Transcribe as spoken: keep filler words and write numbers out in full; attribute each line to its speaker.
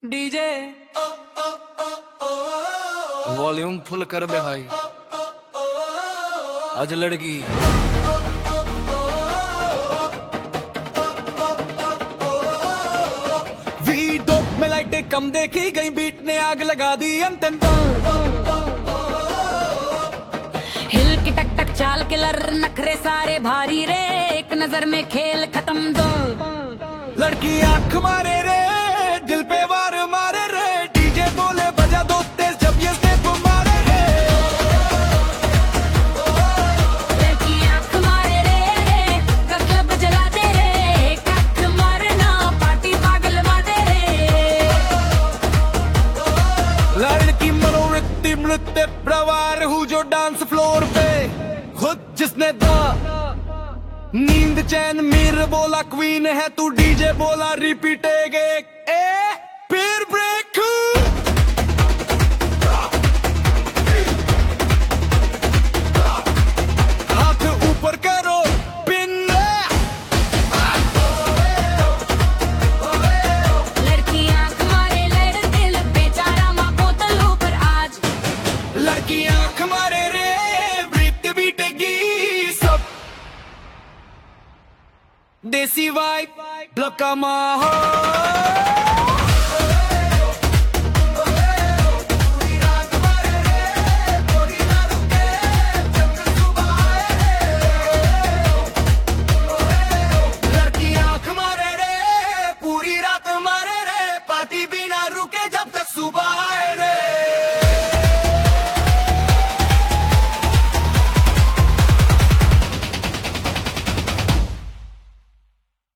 Speaker 1: DJ volume full कर बे भाई। आज लड़की वी दो में लाइटें कम देखी गई, बीट ने आग लगा दी अंतन।
Speaker 2: हिल की टक टक चाल के लर नखरे सारे भारी रे, एक नजर में खेल खत्म दो।
Speaker 1: लड़की आंख मारे रे, दिल पे वार मारे रे, डीजे बोले बजा दो तेज जब ये स्टेप मारे रे।
Speaker 2: लड़की आंख मारे रे, क्लब जला दे रे, कख मारना पार्टी पागल वादे रे।
Speaker 1: लड़की मनोवृत्ति नृत्य प्रवार हूँ जो डांस फ्लोर पे खुद जिसने दा नींद चैन मीर बोला क्वीन है तू, डीजे बोला रिपीट एक ए फिर ब्रेक। हाथ ऊपर करो पिन।
Speaker 2: लड़की आंख मारे लड़ दिल बेचारा माँ बोतल ऊपर आज।
Speaker 1: लड़की आंख मारे रे, ब्रीथ बीटेगी सब देसी वाइब ब्लॉक का माहौल।